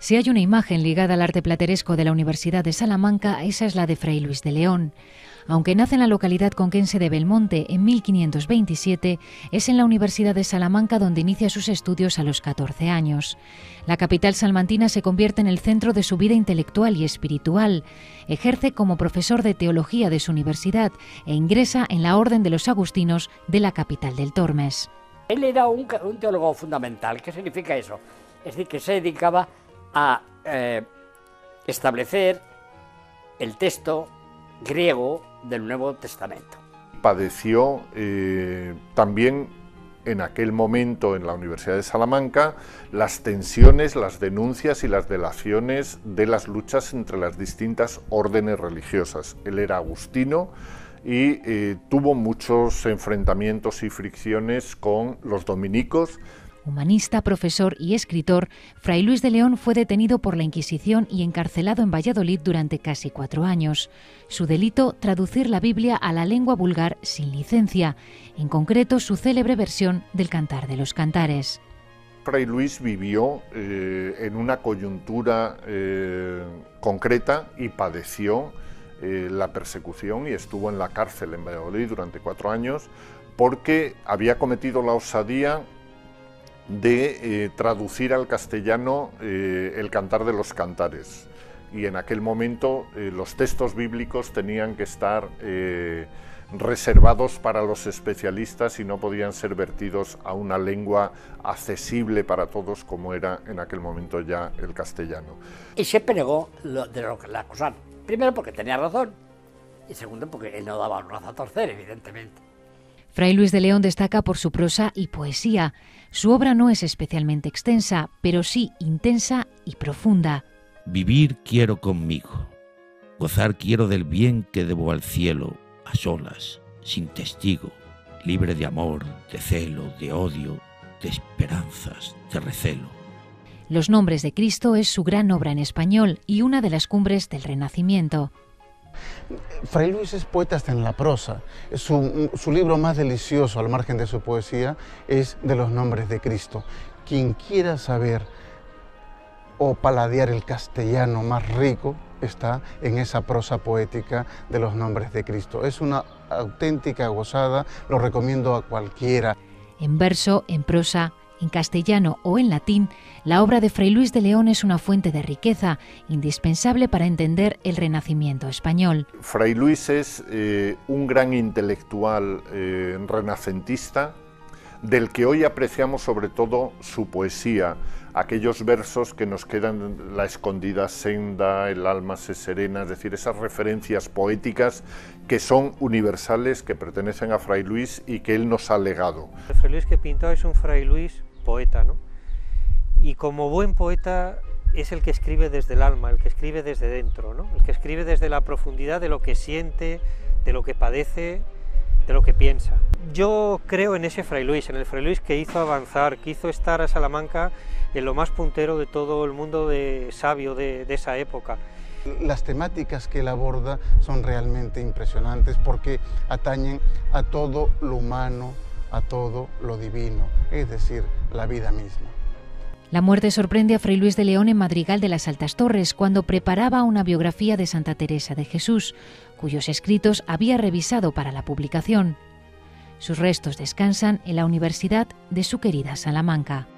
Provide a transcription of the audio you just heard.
Si hay una imagen ligada al arte plateresco de la Universidad de Salamanca, esa es la de Fray Luis de León. Aunque nace en la localidad conquense de Belmonte en 1527, es en la Universidad de Salamanca donde inicia sus estudios a los 14 años. La capital salmantina se convierte en el centro de su vida intelectual y espiritual. Ejerce como profesor de teología de su universidad e ingresa en la Orden de los Agustinos de la capital del Tormes. Él era un teólogo fundamental. ¿Qué significa eso? Es decir, que se dedicaba a establecer el texto griego del Nuevo Testamento. Padeció también en aquel momento en la Universidad de Salamanca las tensiones, las denuncias y las delaciones de las luchas entre las distintas órdenes religiosas. Él era agustino y tuvo muchos enfrentamientos y fricciones con los dominicos. Humanista, profesor y escritor, Fray Luis de León fue detenido por la Inquisición y encarcelado en Valladolid durante casi 4 años. Su delito, traducir la Biblia a la lengua vulgar sin licencia, en concreto su célebre versión del Cantar de los Cantares. Fray Luis vivió en una coyuntura concreta y padeció la persecución y estuvo en la cárcel en Valladolid durante 4 años porque había cometido la osadía de traducir al castellano el Cantar de los Cantares, y en aquel momento los textos bíblicos tenían que estar reservados para los especialistas y no podían ser vertidos a una lengua accesible para todos como era en aquel momento ya el castellano. Y siempre negó de lo que le acusaron. Primero porque tenía razón y segundo porque él no daba un brazo a torcer, evidentemente. Fray Luis de León destaca por su prosa y poesía. Su obra no es especialmente extensa, pero sí intensa y profunda. Vivir quiero conmigo, gozar quiero del bien que debo al cielo, a solas, sin testigo, libre de amor, de celo, de odio, de esperanzas, de recelo. Los nombres de Cristo es su gran obra en español y una de las cumbres del Renacimiento. Fray Luis es poeta hasta en la prosa. Su libro más delicioso, al margen de su poesía, es de los nombres de Cristo. Quien quiera saber o paladear el castellano más rico está en esa prosa poética de los nombres de Cristo. Es una auténtica gozada, lo recomiendo a cualquiera. En verso, en prosa, en castellano o en latín, la obra de Fray Luis de León es una fuente de riqueza indispensable para entender el Renacimiento español. Fray Luis es un gran intelectual renacentista, del que hoy apreciamos sobre todo su poesía, aquellos versos que nos quedan: la escondida senda, el alma se serena, es decir, esas referencias poéticas que son universales, que pertenecen a Fray Luis y que él nos ha legado. El Fray Luis que pintó es un Fray Luis poeta, ¿no? Y como buen poeta es el que escribe desde el alma, el que escribe desde dentro, ¿no? El que escribe desde la profundidad de lo que siente, de lo que padece, de lo que piensa. Yo creo en ese Fray Luis, en el Fray Luis que hizo avanzar, que hizo estar a Salamanca en lo más puntero de todo el mundo sabio de esa época. Las temáticas que él aborda son realmente impresionantes porque atañen a todo lo humano, a todo lo divino, es decir, la vida misma. La muerte sorprende a Fray Luis de León en Madrigal de las Altas Torres cuando preparaba una biografía de Santa Teresa de Jesús, cuyos escritos había revisado para la publicación. Sus restos descansan en la Universidad de su querida Salamanca.